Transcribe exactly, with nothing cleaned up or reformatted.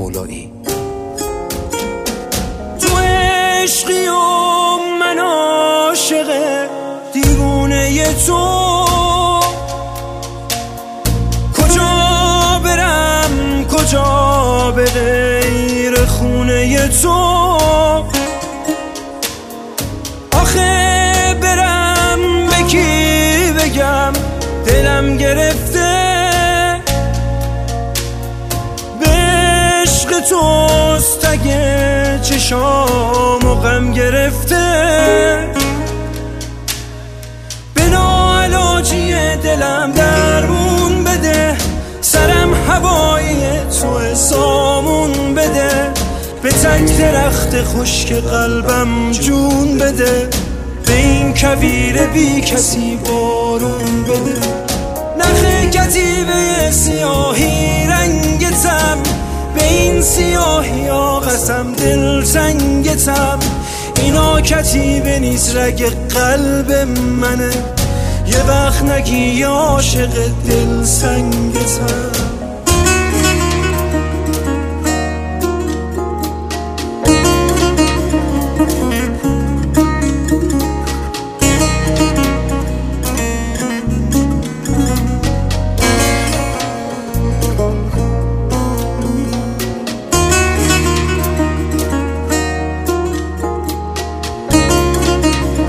مولایی. تو عشقی و من عاشق دیوونه تو، کجا برم کجا به غیر خونه تو، آخه برم به کی بگم دلم گرفته، به عشق توست اگه چشام و غم گرفته، به ناعلاجی دلم درمون بده، سرم هوایی تو سامون بده، به تک درخت خشک قلبم جون بده، به این کویر بی کسی بارون بده. نخ کتیبه سیاهی رنگتم، به این سیاهی ها قسم دل تنگتم، اینا کتیبه نیست رگ قلب منه، یه وقت نگی عاشق دل سنگتم.